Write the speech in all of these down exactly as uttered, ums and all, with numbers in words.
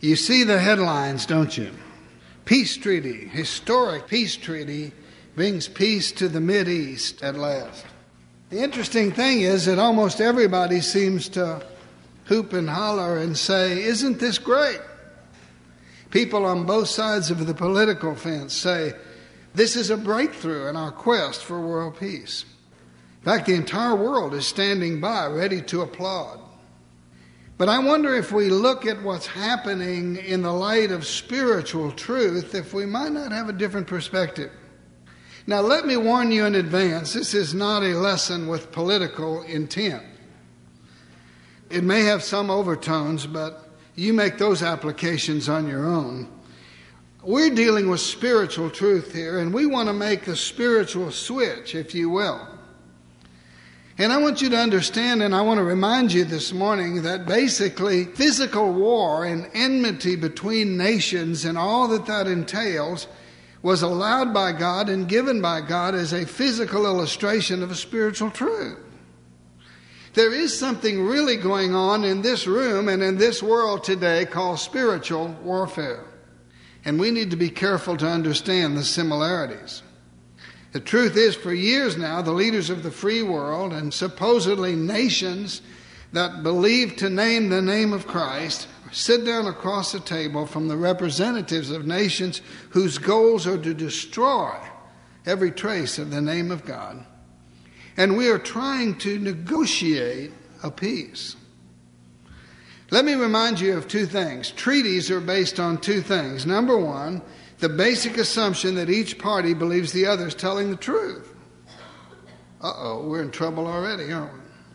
You see the headlines, don't you? Peace treaty, historic peace treaty, brings peace to the Mideast at last. The interesting thing is that almost everybody seems to hoop and holler and say, isn't this great? People on both sides of the political fence say, this is a breakthrough in our quest for world peace. In fact, the entire world is standing by, ready to applaud. But I wonder if we look at what's happening in the light of spiritual truth, if we might not have a different perspective. Now, let me warn you in advance, this is not a lesson with political intent. It may have some overtones, but you make those applications on your own. We're dealing with spiritual truth here, and we want to make a spiritual switch, if you will. And I want you to understand, and I want to remind you this morning, that basically physical war and enmity between nations and all that that entails was allowed by God and given by God as a physical illustration of a spiritual truth. There is something really going on in this room and in this world today called spiritual warfare. And we need to be careful to understand the similarities. The truth is, for years now, the leaders of the free world and supposedly nations that believe to name the name of Christ sit down across the table from the representatives of nations whose goals are to destroy every trace of the name of God. And we are trying to negotiate a peace. Let me remind you of two things. Treaties are based on two things. Number one, the basic assumption that each party believes the other is telling the truth. Uh-oh, we're in trouble already, aren't we?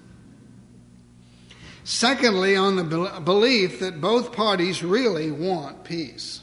Secondly, on the be- belief that both parties really want peace.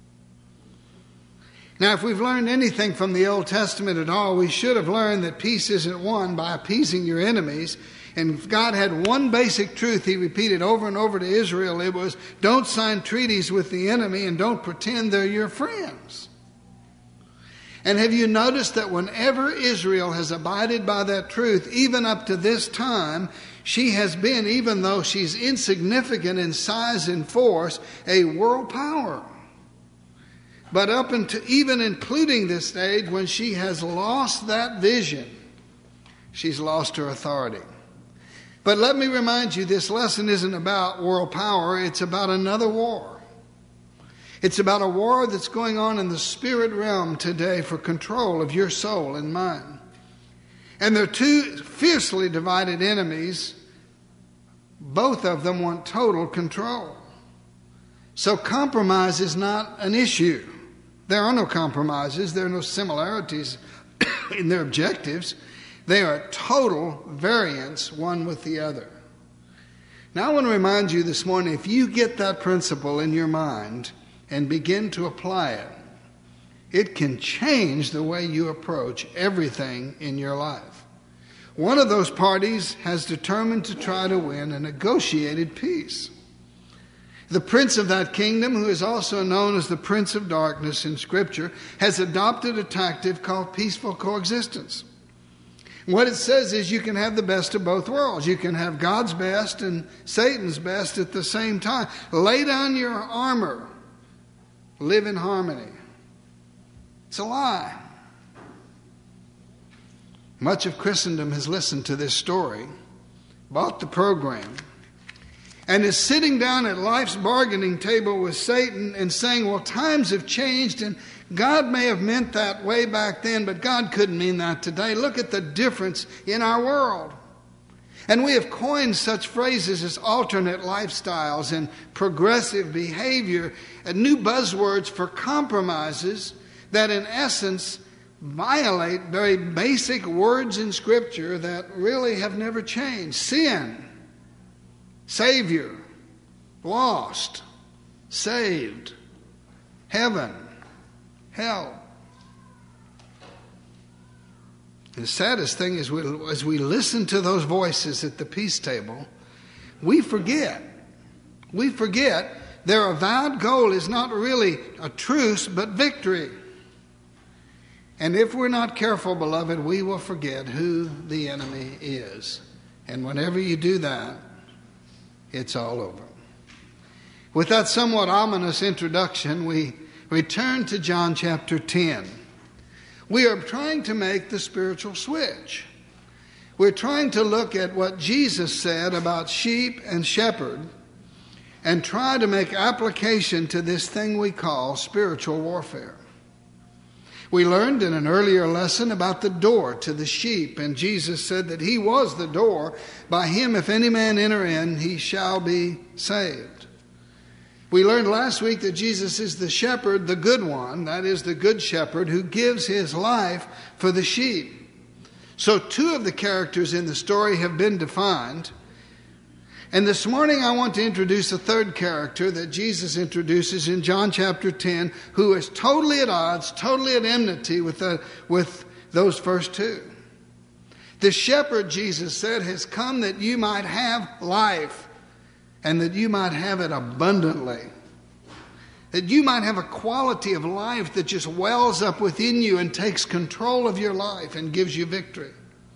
Now, if we've learned anything from the Old Testament at all, we should have learned that peace isn't won by appeasing your enemies. And if God had one basic truth he repeated over and over to Israel, it was, don't sign treaties with the enemy and don't pretend they're your friends. And have you noticed that whenever Israel has abided by that truth, even up to this time, she has been, even though she's insignificant in size and force, a world power. But up until even including this stage, when she has lost that vision, she's lost her authority. But let me remind you, this lesson isn't about world power. It's about another war. It's about a war that's going on in the spirit realm today for control of your soul and mine. And they're two fiercely divided enemies. Both of them want total control. So compromise is not an issue. There are no compromises. There are no similarities in their objectives. They are total variants, one with the other. Now I want to remind you this morning, if you get that principle in your mind and begin to apply it, it can change the way you approach everything in your life. One of those parties has determined to try to win a negotiated peace. The prince of that kingdom, who is also known as the prince of darkness in Scripture, has adopted a tactic called peaceful coexistence. What it says is you can have the best of both worlds. You can have God's best and Satan's best at the same time. Lay down your armor. Live in harmony. It's a lie. Much of Christendom has listened to this story, bought the program, and is sitting down at life's bargaining table with Satan and saying, well, times have changed and God may have meant that way back then, but God couldn't mean that today. Look at the difference in our world. And we have coined such phrases as alternate lifestyles and progressive behavior and new buzzwords for compromises that in essence violate very basic words in Scripture that really have never changed. Sin, Savior, lost, saved, heaven, hell. And the saddest thing is we, as we listen to those voices at the peace table, we forget. We forget their avowed goal is not really a truce, but victory. And if we're not careful, beloved, we will forget who the enemy is. And whenever you do that, it's all over. With that somewhat ominous introduction, we return to John chapter ten. We are trying to make the spiritual switch. We're trying to look at what Jesus said about sheep and shepherd and try to make application to this thing we call spiritual warfare. We learned in an earlier lesson about the door to the sheep, and Jesus said that he was the door. By him, if any man enter in, he shall be saved. We learned last week that Jesus is the shepherd, the good one, that is the good shepherd who gives his life for the sheep. So two of the characters in the story have been defined. And this morning I want to introduce a third character that Jesus introduces in John chapter ten, who is totally at odds, totally at enmity with, the, with those first two. The shepherd, Jesus said, has come that you might have life and that you might have it abundantly. That you might have a quality of life that just wells up within you and takes control of your life and gives you victory.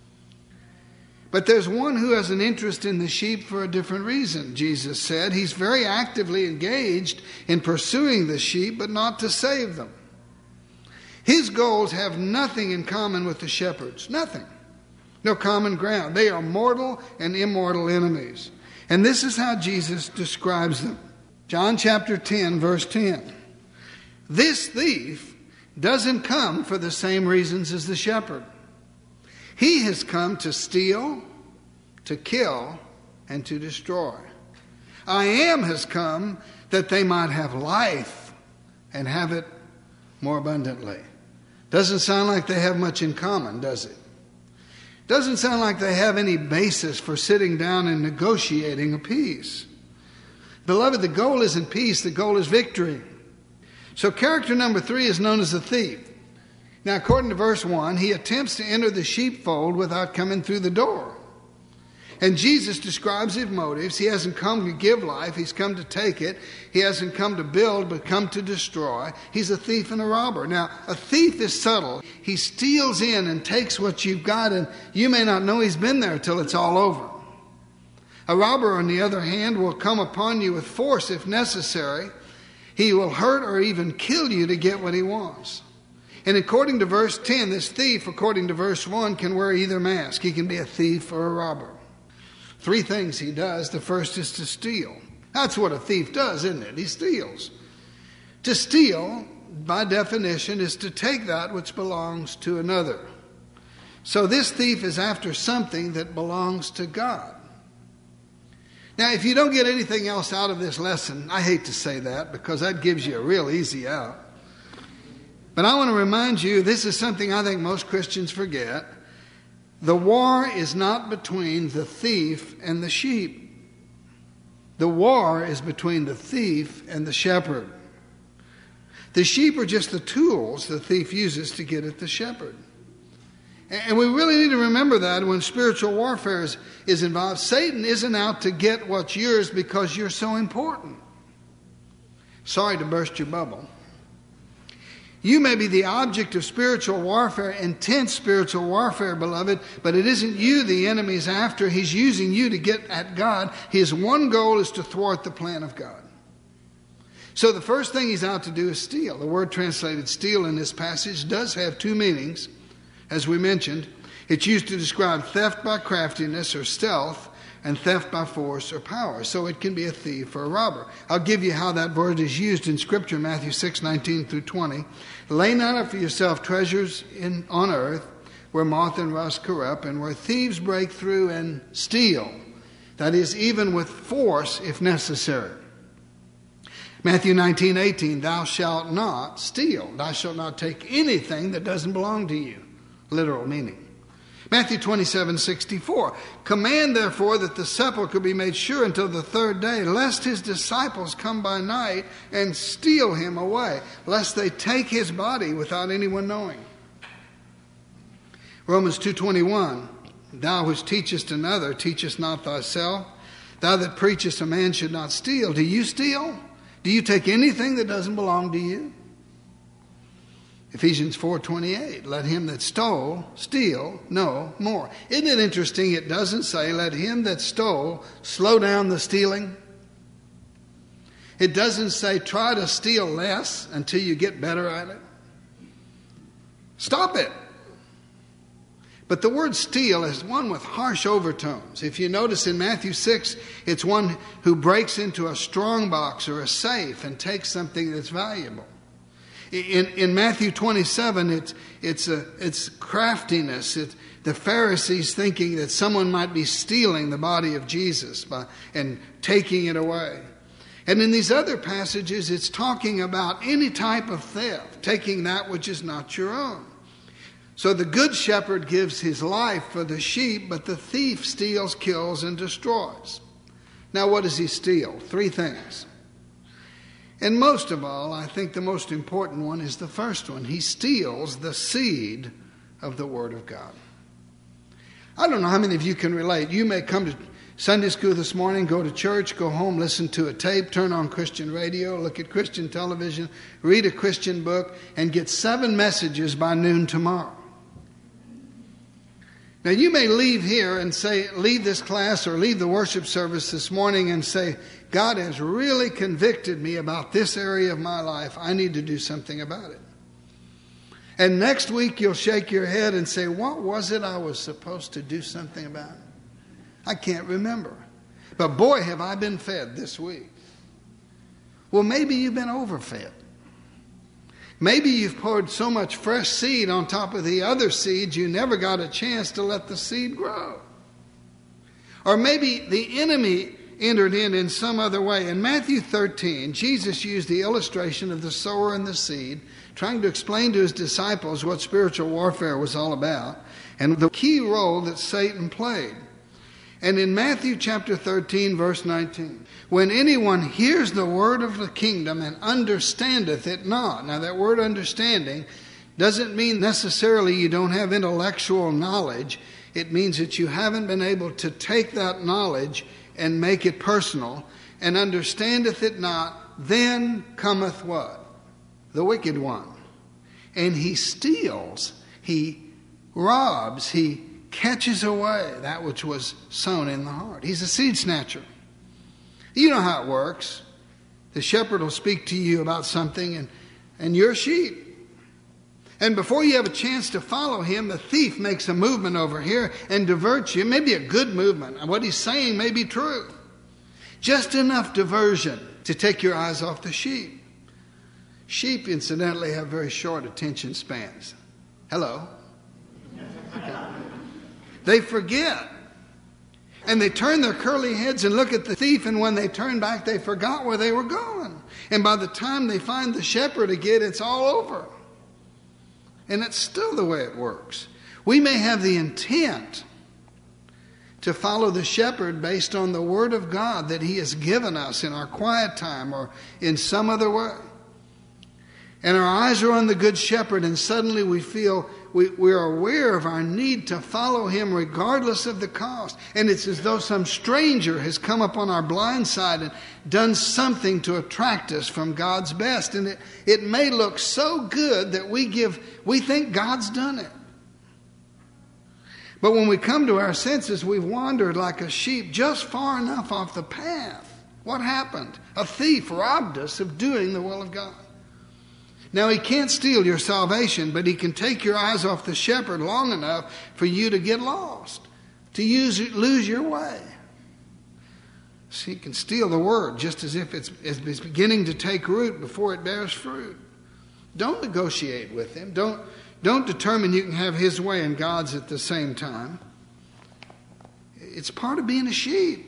But there's one who has an interest in the sheep for a different reason, Jesus said. He's very actively engaged in pursuing the sheep, but not to save them. His goals have nothing in common with the shepherds. Nothing. No common ground. They are mortal and immortal enemies. And this is how Jesus describes them. John chapter ten, verse ten. This thief doesn't come for the same reasons as the shepherd. He has come to steal, to kill, and to destroy. I am has come that they might have life and have it more abundantly. Doesn't sound like they have much in common, does it? Doesn't sound like they have any basis for sitting down and negotiating a peace. Beloved, the goal isn't peace, the goal is victory. So character number three is known as a thief. Now, according to verse one, he attempts to enter the sheepfold without coming through the door. And Jesus describes his motives. He hasn't come to give life, he's come to take it. He hasn't come to build, but come to destroy. He's a thief and a robber. Now, a thief is subtle. He steals in and takes what you've got, and you may not know he's been there till it's all over. A robber, on the other hand, will come upon you with force if necessary. He will hurt or even kill you to get what he wants. And according to verse ten, this thief, according to verse one, can wear either mask. He can be a thief or a robber. Three things he does. The first is to steal. That's what a thief does, isn't it? He steals. To steal, by definition, is to take that which belongs to another. So this thief is after something that belongs to God. Now, if you don't get anything else out of this lesson, I hate to say that because that gives you a real easy out. But I want to remind you, this is something I think most Christians forget. The war is not between the thief and the sheep. The war is between the thief and the shepherd. The sheep are just the tools the thief uses to get at the shepherd. And we really need to remember that when spiritual warfare is, is involved. Satan isn't out to get what's yours because you're so important. Sorry to burst your bubble. You may be the object of spiritual warfare, intense spiritual warfare, beloved, but it isn't you the enemy's after. He's using you to get at God. His one goal is to thwart the plan of God. So the first thing he's out to do is steal. The word translated steal in this passage does have two meanings, as we mentioned. It's used to describe theft by craftiness or stealth, and theft by force or power. So it can be a thief or a robber. I'll give you how that word is used in Scripture, Matthew six, nineteen through twenty. Lay not up for yourself treasures in on earth, where moth and rust corrupt, and where thieves break through and steal. That is, even with force if necessary. Matthew nineteen, eighteen, thou shalt not steal. Thou shalt not take anything that doesn't belong to you. Literal meaning. Matthew twenty-seven, sixty-four. Command therefore that the sepulchre be made sure until the third day, lest his disciples come by night and steal him away, lest they take his body without anyone knowing. Romans two twenty-one. Thou which teachest another, teachest not thyself. Thou that preachest a man should not steal. Do you steal? Do you take anything that doesn't belong to you? Ephesians four twenty-eight, let him that stole steal no more. Isn't it interesting? It doesn't say, let him that stole slow down the stealing. It doesn't say try to steal less until you get better at it. Stop it. But the word steal is one with harsh overtones. If you notice in Matthew six, it's one who breaks into a strong box or a safe and takes something that's valuable. In, in Matthew twenty-seven, it's, it's, a, it's craftiness. It's the Pharisees thinking that someone might be stealing the body of Jesus by, and taking it away. And in these other passages, it's talking about any type of theft, taking that which is not your own. So the good shepherd gives his life for the sheep, but the thief steals, kills, and destroys. Now, what does he steal? Three things. And most of all, I think the most important one is the first one. He steals the seed of the Word of God. I don't know how many of you can relate. You may come to Sunday school this morning, go to church, go home, listen to a tape, turn on Christian radio, look at Christian television, read a Christian book, and get seven messages by noon tomorrow. Now, you may leave here and say, leave this class or leave the worship service this morning and say, God has really convicted me about this area of my life. I need to do something about it. And next week you'll shake your head and say, what was it I was supposed to do something about? I can't remember. But boy, have I been fed this week. Well, maybe you've been overfed. Maybe you've poured so much fresh seed on top of the other seeds, you never got a chance to let the seed grow. Or maybe the enemy entered in in some other way. In Matthew thirteen, Jesus used the illustration of the sower and the seed, trying to explain to his disciples what spiritual warfare was all about and the key role that Satan played. And in Matthew chapter thirteen, verse nineteen, when anyone hears the word of the kingdom and understandeth it not. Now that word understanding doesn't mean necessarily you don't have intellectual knowledge. It means that you haven't been able to take that knowledge and make it personal. And understandeth it not, then cometh what? The wicked one. And he steals, he robs, he catches away that which was sown in the heart. He's a seed snatcher. You know how it works. The shepherd will speak to you about something and, and you're sheep. And before you have a chance to follow him, the thief makes a movement over here and diverts you. Maybe a good movement. And what he's saying may be true. Just enough diversion to take your eyes off the sheep. Sheep, incidentally, have very short attention spans. Hello? Okay. They forget. And they turn their curly heads and look at the thief, and when they turn back, they forgot where they were going. And by the time they find the shepherd again, it's all over. And it's still the way it works. We may have the intent to follow the shepherd based on the word of God that he has given us in our quiet time or in some other way. And our eyes are on the good shepherd, and suddenly we feel we, we are aware of our need to follow him regardless of the cost. And it's as though some stranger has come up on our blind side and done something to attract us from God's best. And it, it may look so good that we give, we think God's done it. But when we come to our senses, we've wandered like a sheep just far enough off the path. What happened? A thief robbed us of doing the will of God. Now, he can't steal your salvation, but he can take your eyes off the shepherd long enough for you to get lost, to use, lose your way. So he can steal the word just as if it's, it's beginning to take root before it bears fruit. Don't negotiate with him. Don't, don't determine you can have his way and God's at the same time. It's part of being a sheep.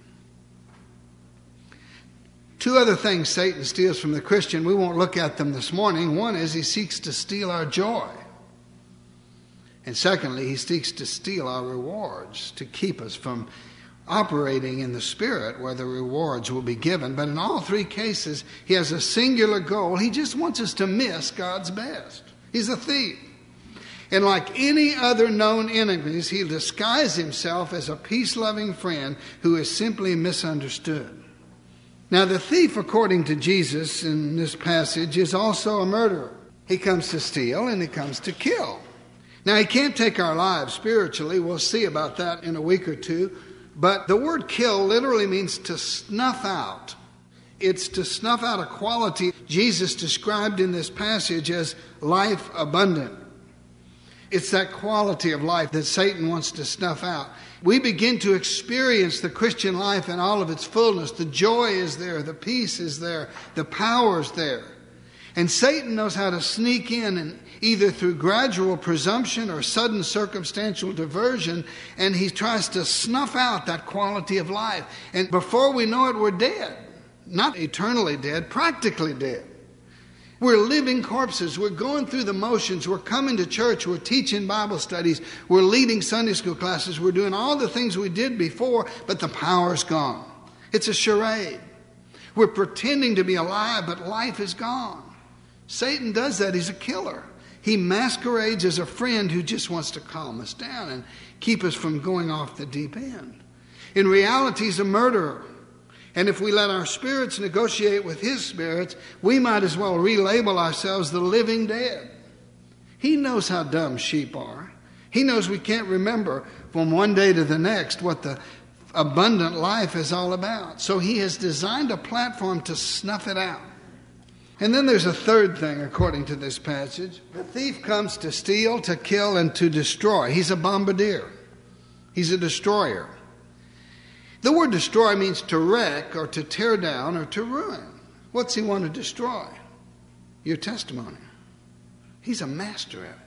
Two other things Satan steals from the Christian. We won't look at them this morning. One is he seeks to steal our joy. And secondly, he seeks to steal our rewards, to keep us from operating in the Spirit where the rewards will be given. But in all three cases, he has a singular goal. He just wants us to miss God's best. He's a thief. And like any other known enemies, he'll disguise himself as a peace-loving friend who is simply misunderstood. Now, the thief, according to Jesus in this passage, is also a murderer. He comes to steal and he comes to kill. Now, he can't take our lives spiritually. We'll see about that in a week or two. But the word kill literally means to snuff out. It's to snuff out a quality Jesus described in this passage as life abundant. It's that quality of life that Satan wants to snuff out. We begin to experience the Christian life in all of its fullness. The joy is there, the peace is there, the power is there. And Satan knows how to sneak in, and either through gradual presumption or sudden circumstantial diversion, and he tries to snuff out that quality of life. And before we know it, we're dead. Not eternally dead, practically dead. We're living corpses. We're going through the motions. We're coming to church. We're teaching Bible studies. We're leading Sunday school classes. We're doing all the things we did before, but the power's gone. It's a charade. We're pretending to be alive, but life is gone. Satan does that. He's a killer. He masquerades as a friend who just wants to calm us down and keep us from going off the deep end. In reality, he's a murderer. And if we let our spirits negotiate with his spirits, we might as well relabel ourselves the living dead. He knows how dumb sheep are. He knows we can't remember from one day to the next what the abundant life is all about. So he has designed a platform to snuff it out. And then there's a third thing, according to this passage. The thief comes to steal, to kill, and to destroy. He's a bombardier. He's a destroyer. The word destroy means to wreck or to tear down or to ruin. What's he want to destroy? Your testimony. He's a master at it.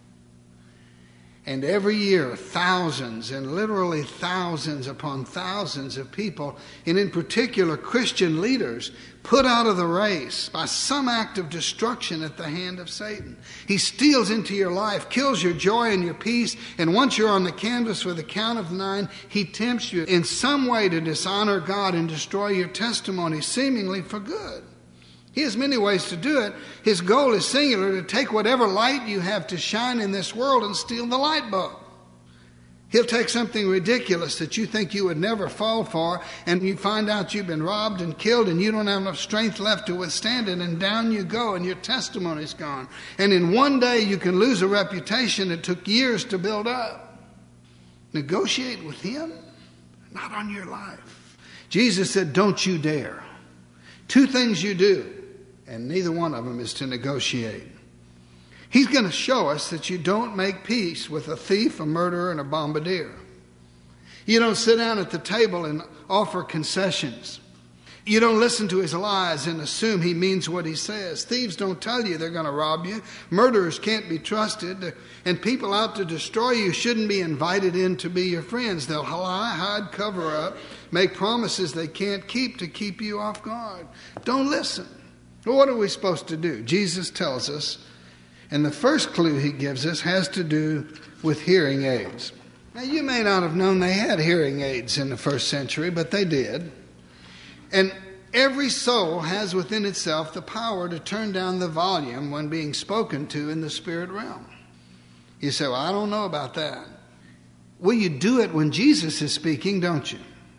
And every year, thousands and literally thousands upon thousands of people, and in particular Christian leaders, put out of the race by some act of destruction at the hand of Satan. He steals into your life, kills your joy and your peace, and once you're on the canvas for the count of nine, he tempts you in some way to dishonor God and destroy your testimony, seemingly for good. He has many ways to do it. His goal is singular, to take whatever light you have to shine in this world and steal the light bulb. He'll take something ridiculous that you think you would never fall for, and you find out you've been robbed and killed and you don't have enough strength left to withstand it, and down you go and your testimony's gone. And in one day you can lose a reputation that took years to build up. Negotiate with him, not on your life. Jesus said, don't you dare. Two things you do, and neither one of them is to negotiate. He's going to show us that you don't make peace with a thief, a murderer, and a bombardier. You don't sit down at the table and offer concessions. You don't listen to his lies and assume he means what he says. Thieves don't tell you they're going to rob you. Murderers can't be trusted. And people out to destroy you shouldn't be invited in to be your friends. They'll lie, hide, cover up, make promises they can't keep to keep you off guard. Don't listen. Well, what are we supposed to do? Jesus tells us, and the first clue he gives us has to do with hearing aids. Now, you may not have known they had hearing aids in the first century, but they did. And every soul has within itself the power to turn down the volume when being spoken to in the spirit realm. You say, well, I don't know about that. Well, you do it when Jesus is speaking, don't you?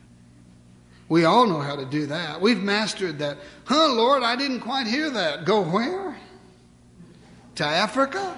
We all know how to do that. We've mastered that. Huh, Lord, I didn't quite hear that. Go where? To Africa?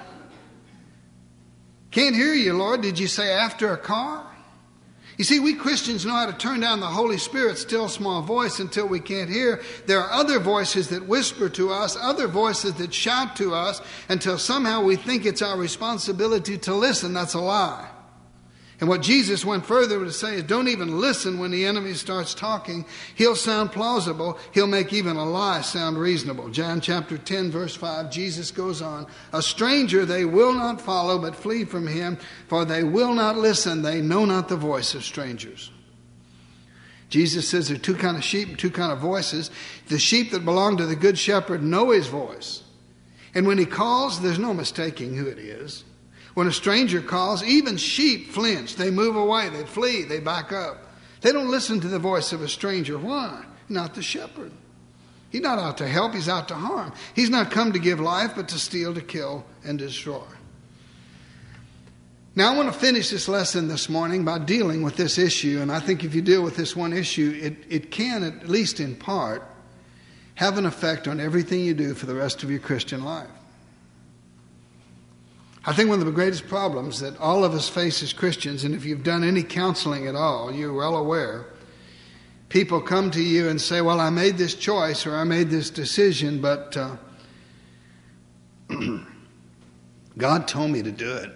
Can't hear you, Lord. Did you say after a car? You see, we Christians know how to turn down the Holy Spirit's still small voice until we can't hear. There are other voices that whisper to us, other voices that shout to us, until somehow we think it's our responsibility to listen. That's a lie. And what Jesus went further to say is, don't even listen when the enemy starts talking. He'll sound plausible. He'll make even a lie sound reasonable. John chapter ten, verse five, Jesus goes on, a stranger they will not follow, but flee from him, for they will not listen. They know not the voice of strangers. Jesus says there are two kinds of sheep and two kinds of voices. The sheep that belong to the good shepherd know his voice. And when he calls, there's no mistaking who it is. When a stranger calls, even sheep flinch. They move away. They flee. They back up. They don't listen to the voice of a stranger. Why? Not the shepherd. He's not out to help. He's out to harm. He's not come to give life, but to steal, to kill, and destroy. Now, I want to finish this lesson this morning by dealing with this issue. And I think if you deal with this one issue, it, it can, at least in part, have an effect on everything you do for the rest of your Christian life. I think one of the greatest problems that all of us face as Christians, and if you've done any counseling at all, you're well aware People come to you and say, well, I made this choice or I made this decision, but uh, God told me to do it.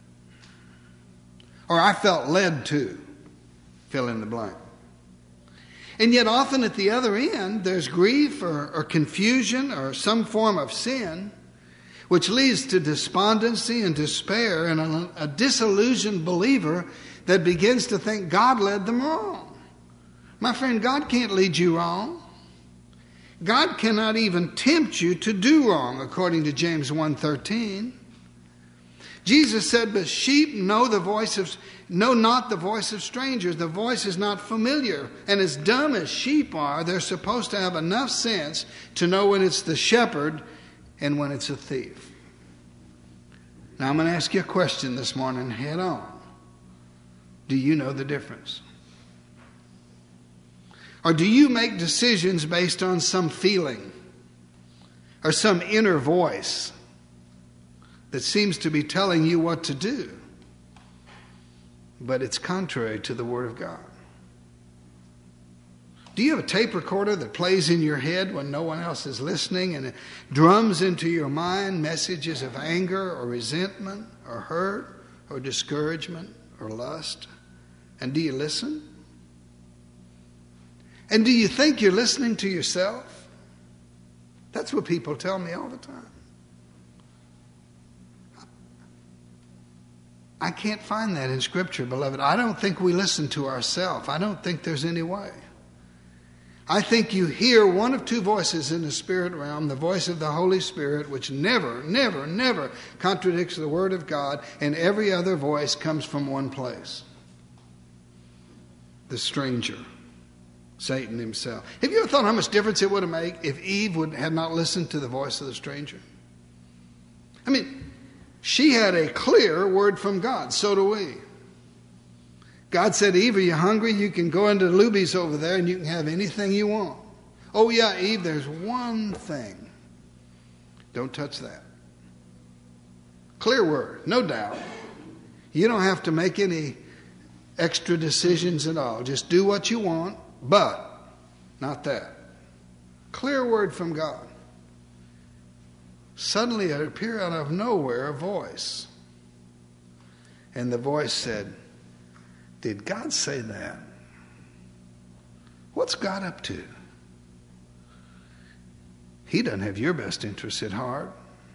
Or I felt led to, fill in the blank. And yet often at the other end, there's grief or, or confusion or some form of sin, which leads to despondency and despair and a, a disillusioned believer that begins to think God led them wrong. My friend, God can't lead you wrong. God cannot even tempt you to do wrong, according to James one thirteen. Jesus said, but sheep know the voice of know not the voice of strangers. The voice is not familiar. And as dumb as sheep are, they're supposed to have enough sense to know when it's the shepherd and when it's a thief. Now I'm going to ask you a question this morning, head on. Do you know the difference? Or do you make decisions based on some feeling or some inner voice that seems to be telling you what to do, but it's contrary to the Word of God? Do you have a tape recorder that plays in your head when no one else is listening and it drums into your mind messages of anger or resentment or hurt or discouragement or lust? And do you listen? And do you think you're listening to yourself? That's what people tell me all the time. I can't find that in Scripture, beloved. I don't think we listen to ourselves. I don't think there's any way. I think you hear one of two voices in the spirit realm, the voice of the Holy Spirit, which never, never, never contradicts the Word of God, and every other voice comes from one place. The stranger, Satan himself. Have you ever thought how much difference it would have made if Eve would had not listened to the voice of the stranger? I mean, she had a clear word from God. So do we. God said, Eve, are you hungry? You can go into Luby's over there and you can have anything you want. Oh yeah, Eve, there's one thing. Don't touch that. Clear word, no doubt. You don't have to make any extra decisions at all. Just do what you want, but not that. Clear word from God. Suddenly it appeared out of nowhere a voice. And the voice said, did God say that? What's God up to? He doesn't have your best interests at heart.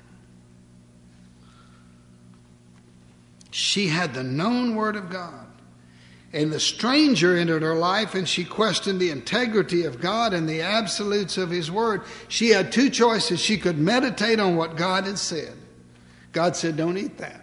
She had the known word of God. And the stranger entered her life and she questioned the integrity of God and the absolutes of His word. She had two choices. She could meditate on what God had said. God said, don't eat that.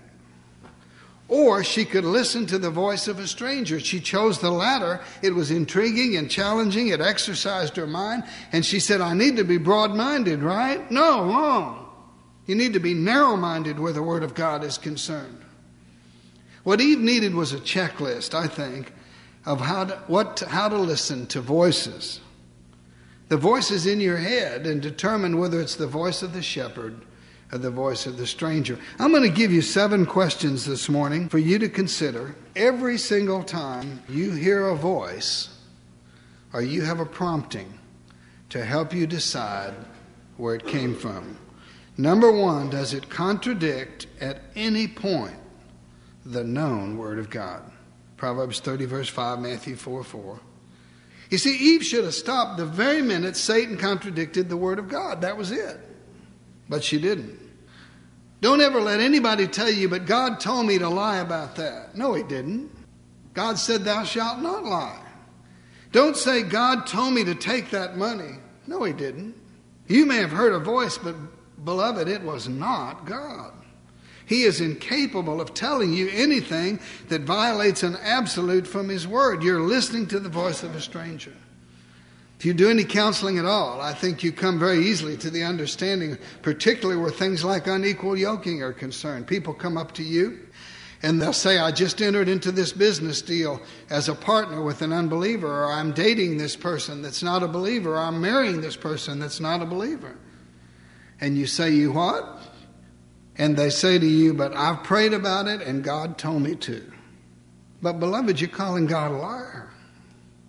Or she could listen to the voice of a stranger. She chose the latter. It was intriguing and challenging. It exercised her mind. And she said, I need to be broad-minded, right? No, wrong. You need to be narrow-minded where the Word of God is concerned. What Eve needed was a checklist, I think, of how to, what, how to listen to voices. The voices in your head, and determine whether it's the voice of the shepherd or the voice of the stranger. I'm going to give you seven questions this morning for you to consider. Every single time you hear a voice or you have a prompting to help you decide where it came from. Number one, does it contradict at any point the known Word of God? Proverbs thirty, verse five, Matthew four, four. You see, Eve should have stopped the very minute Satan contradicted the Word of God. That was it. But she didn't. Don't ever let anybody tell you, but God told me to lie about that. No, He didn't. God said, thou shalt not lie. Don't say, God told me to take that money. No, He didn't. You may have heard a voice, but beloved, it was not God. He is incapable of telling you anything that violates an absolute from His Word. You're listening to the voice of a stranger. If you do any counseling at all, I think you come very easily to the understanding, particularly where things like unequal yoking are concerned. People come up to you and they'll say, I just entered into this business deal as a partner with an unbeliever, or I'm dating this person that's not a believer, or I'm marrying this person that's not a believer. And you say, you what? And they say to you, but I've prayed about it and God told me to. But beloved, you're calling God a liar.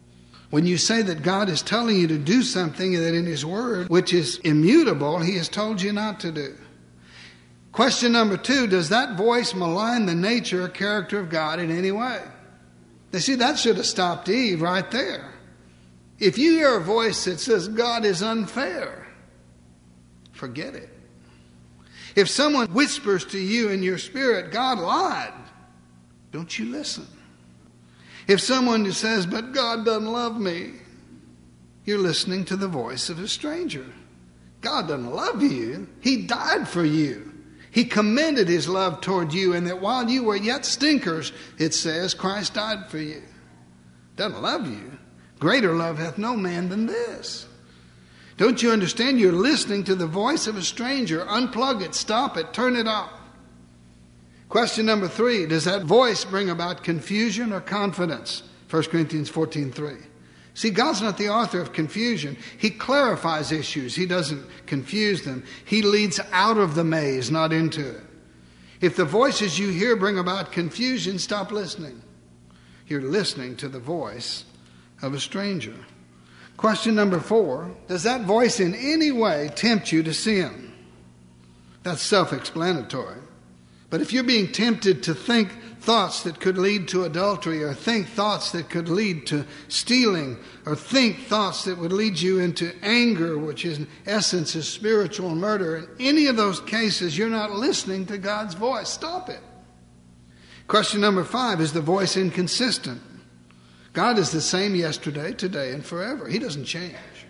When you say that God is telling you to do something that in His Word, which is immutable, He has told you not to do. Question number two, does that voice malign the nature or character of God in any way? Now see, that should have stopped Eve right there. If you hear a voice that says God is unfair, forget it. If someone whispers to you in your spirit, God lied, don't you listen. If someone says, but God doesn't love me, you're listening to the voice of a stranger. God doesn't love you. He died for you. He commended His love toward you, and that while you were yet stinkers, it says, Christ died for you. Doesn't love you. Greater love hath no man than this. Don't you understand? You're listening to the voice of a stranger. Unplug it, stop it, turn it off. Question number three, does that voice bring about confusion or confidence? First Corinthians fourteen three. See, God's not the author of confusion. He clarifies issues. He doesn't confuse them. He leads out of the maze, not into it. If the voices you hear bring about confusion, stop listening. You're listening to the voice of a stranger. Question number four, does that voice in any way tempt you to sin? That's self-explanatory. But if you're being tempted to think thoughts that could lead to adultery, or think thoughts that could lead to stealing, or think thoughts that would lead you into anger, which in essence is spiritual murder, in any of those cases, you're not listening to God's voice. Stop it. Question number five, is the voice inconsistent? God is the same yesterday, today, and forever. He doesn't change.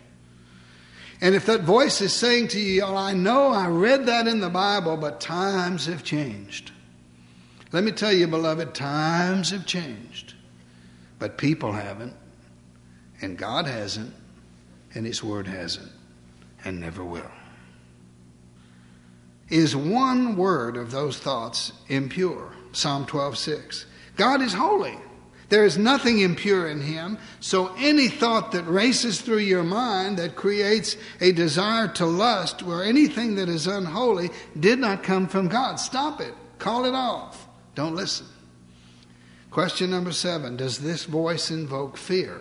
And if that voice is saying to you, oh, I know I read that in the Bible, but times have changed. Let me tell you, beloved, times have changed. But people haven't, and God hasn't, and His Word hasn't, and never will. Is one word of those thoughts impure? Psalm twelve six. God is holy. There is nothing impure in Him, so any thought that races through your mind that creates a desire to lust or anything that is unholy did not come from God. Stop it. Call it off. Don't listen. Question number seven, does this voice invoke fear?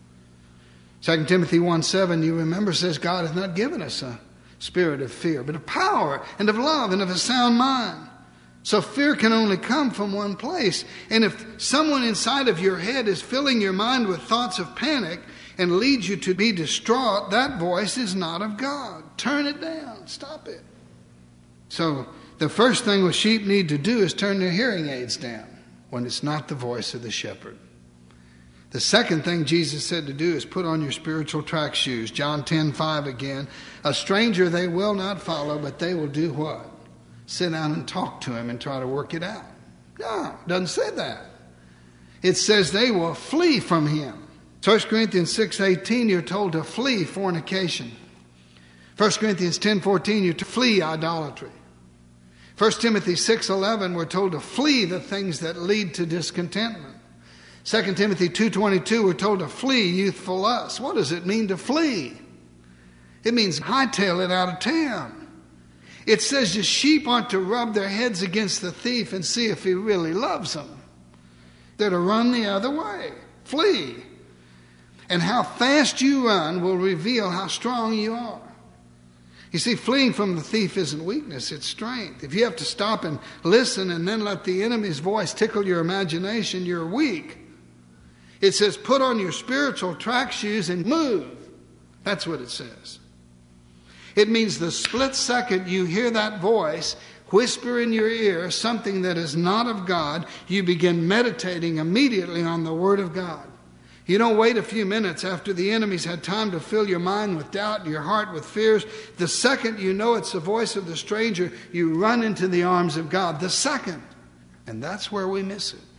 Second Timothy one seven, you remember, says God hath not given us a spirit of fear, but of power and of love and of a sound mind. So fear can only come from one place. And if someone inside of your head is filling your mind with thoughts of panic and leads you to be distraught, that voice is not of God. Turn it down. Stop it. So the first thing the sheep need to do is turn their hearing aids down when it's not the voice of the shepherd. The second thing Jesus said to do is put on your spiritual track shoes. John ten five again. A stranger they will not follow, but they will do what? Sit down and talk to him and try to work it out. No, it doesn't say that. It says they will flee from him. First Corinthians six eighteen, you're told to flee fornication. First Corinthians ten fourteen, you're to flee idolatry. First Timothy six eleven, we're told to flee the things that lead to discontentment. Second Timothy two twenty-two, we're told to flee youthful lust. What does it mean to flee? It means hightail it out of town. It says the sheep aren't to rub their heads against the thief and see if he really loves them. They're to run the other way. Flee. And how fast you run will reveal how strong you are. You see, fleeing from the thief isn't weakness, it's strength. If you have to stop and listen and then let the enemy's voice tickle your imagination, you're weak. It says, put on your spiritual track shoes and move. That's what it says. It means the split second you hear that voice whisper in your ear something that is not of God, you begin meditating immediately on the Word of God. You don't wait a few minutes after the enemy's had time to fill your mind with doubt and your heart with fears. The second you know it's the voice of the stranger, you run into the arms of God. The second. And that's where we miss it.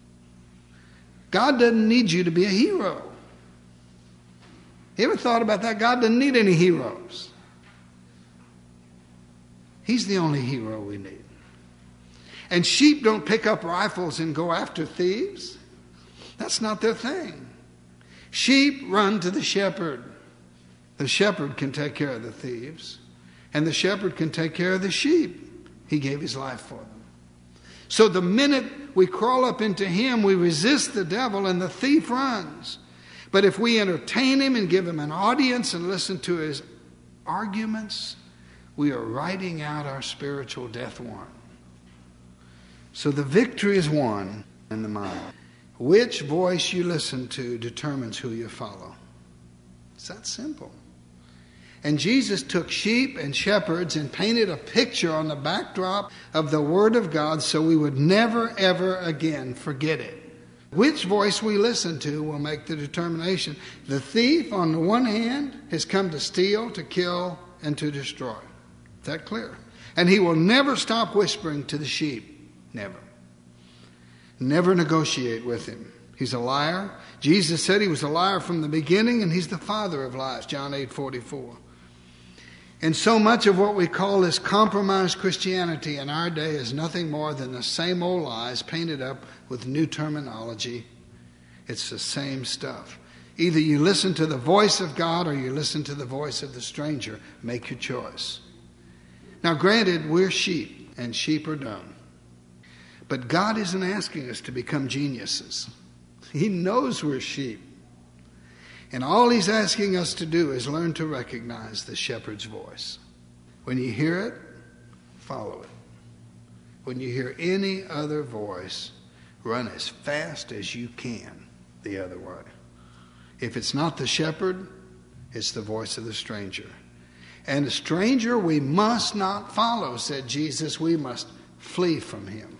God doesn't need you to be a hero. You ever thought about that? God doesn't need any heroes. He's the only hero we need. And sheep don't pick up rifles and go after thieves. That's not their thing. Sheep run to the shepherd. The shepherd can take care of the thieves. And the shepherd can take care of the sheep. He gave his life for them. So the minute we crawl up into him, we resist the devil and the thief runs. But if we entertain him and give him an audience and listen to his arguments, we are writing out our spiritual death warrant. So the victory is won in the mind. Which voice you listen to determines who you follow. It's that simple. And Jesus took sheep and shepherds and painted a picture on the backdrop of the Word of God so we would never, ever again forget it. Which voice we listen to will make the determination. The thief, on the one hand, has come to steal, to kill, and to destroy. Is that clear? And he will never stop whispering to the sheep. Never. Never negotiate with him. He's a liar. Jesus said he was a liar from the beginning, and he's the father of lies, John eight forty-four. And so much of what we call this compromised Christianity in our day is nothing more than the same old lies painted up with new terminology. It's the same stuff. Either you listen to the voice of God or you listen to the voice of the stranger. Make your choice. Now, granted, we're sheep, and sheep are dumb. But God isn't asking us to become geniuses. He knows we're sheep. And all he's asking us to do is learn to recognize the shepherd's voice. When you hear it, follow it. When you hear any other voice, run as fast as you can the other way. If it's not the shepherd, it's the voice of the stranger. And a stranger we must not follow, said Jesus. We must flee from him.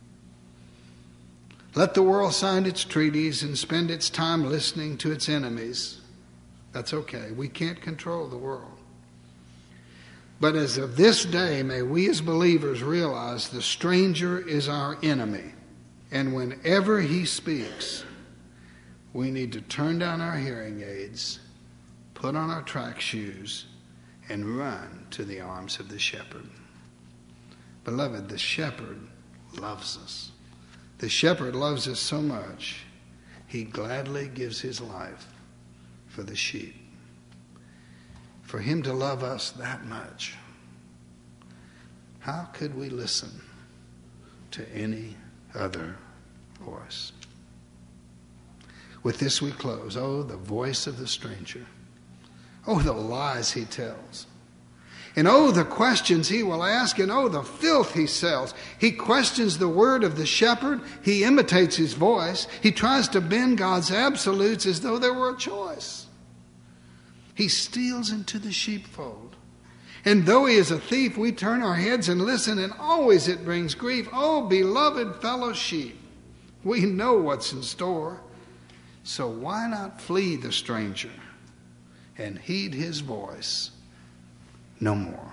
Let the world sign its treaties and spend its time listening to its enemies. That's okay. We can't control the world. But as of this day, may we as believers realize the stranger is our enemy. And whenever he speaks, we need to turn down our hearing aids, put on our track shoes, and run to the arms of the shepherd. Beloved, the shepherd loves us. The shepherd loves us so much, he gladly gives his life for the sheep. For him to love us that much, how could we listen to any other voice? With this we close. Oh, the voice of the stranger. Oh, the lies he tells. And oh, the questions he will ask, and oh, the filth he sells. He questions the word of the shepherd. He imitates his voice. He tries to bend God's absolutes as though there were a choice. He steals into the sheepfold. And though he is a thief, we turn our heads and listen, and always it brings grief. Oh, beloved fellow sheep, we know what's in store. So why not flee the stranger and heed his voice no more?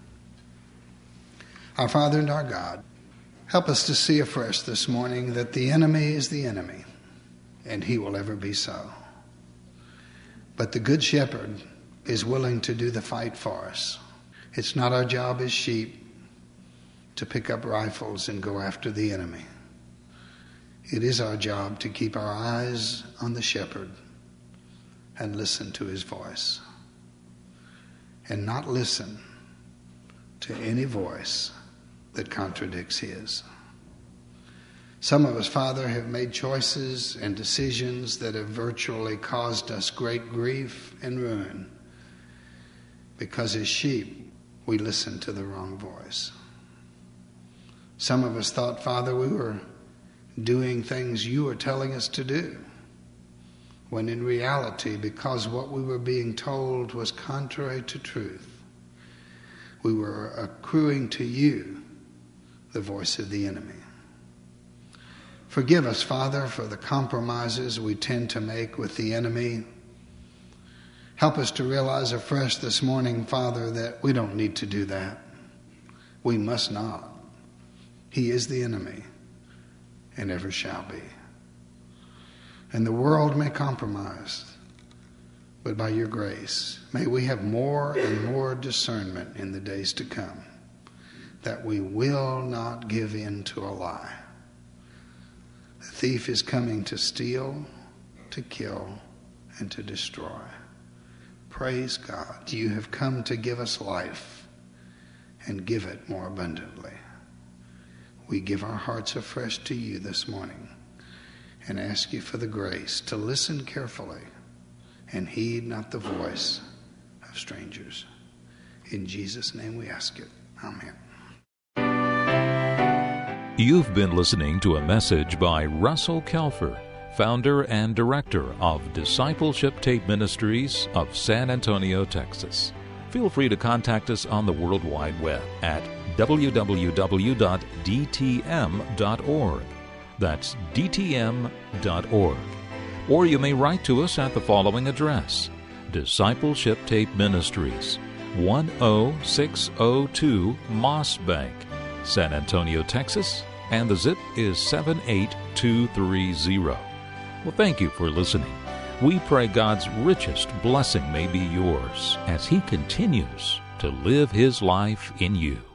Our Father and our God, help us to see afresh this morning that the enemy is the enemy, and he will ever be so. But the Good Shepherd is willing to do the fight for us. It's not our job as sheep to pick up rifles and go after the enemy. It is our job to keep our eyes on the shepherd and listen to his voice, and not listen to any voice that contradicts his. Some of us, Father, have made choices and decisions that have virtually caused us great grief and ruin because as sheep, we listened to the wrong voice. Some of us thought, Father, we were doing things you were telling us to do, when in reality, because what we were being told was contrary to truth, we were accruing to you the voice of the enemy. Forgive us, Father, for the compromises we tend to make with the enemy. Help us to realize afresh this morning, Father, that we don't need to do that. We must not. He is the enemy and ever shall be. And the world may compromise, but by your grace, may we have more and more discernment in the days to come, that we will not give in to a lie. The thief is coming to steal, to kill, and to destroy. Praise God, you have come to give us life and give it more abundantly. We give our hearts afresh to you this morning and ask you for the grace to listen carefully and heed not the voice of strangers. In Jesus' name we ask it. Amen. You've been listening to a message by Russell Kelfer, founder and director of Discipleship Tape Ministries of San Antonio, Texas. Feel free to contact us on the World Wide Web at w w w dot d t m dot org. That's d t m dot org. Or you may write to us at the following address: Discipleship Tape Ministries, one oh six oh two Moss Bank, San Antonio, Texas, and the zip is seven eight two three zero. Well, thank you for listening. We pray God's richest blessing may be yours as He continues to live His life in you.